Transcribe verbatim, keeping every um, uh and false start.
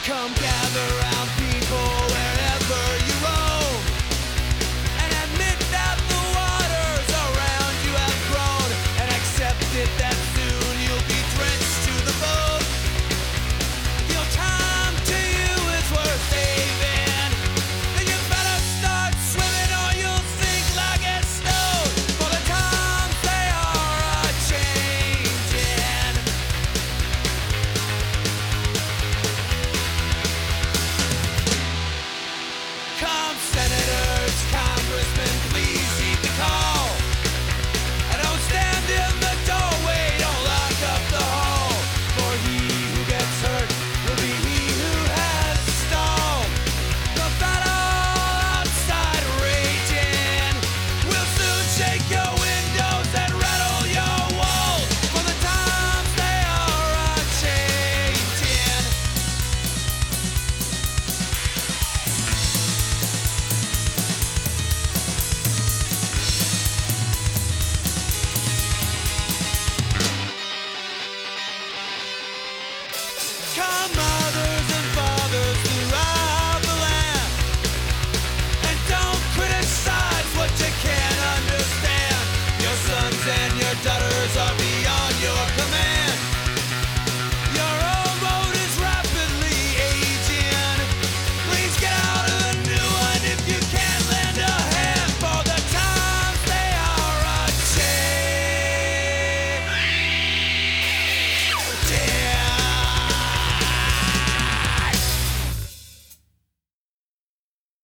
Come gather round people wherever you roam, and admit that the waters around you have grown, and accept it that soon you'll be drenched to the bone. Your time to you is worth saving, then you better start swimming or you'll sink like a stone, for the times they are a-changing. Come senators, congressmen, please heed the call, and don't stand in the doorway, don't lock up the hall, for he who gets hurt will be he who has stalled. The battle outside raging will soon shake your windows and rattle your walls, for the times they are a-changing. Come on.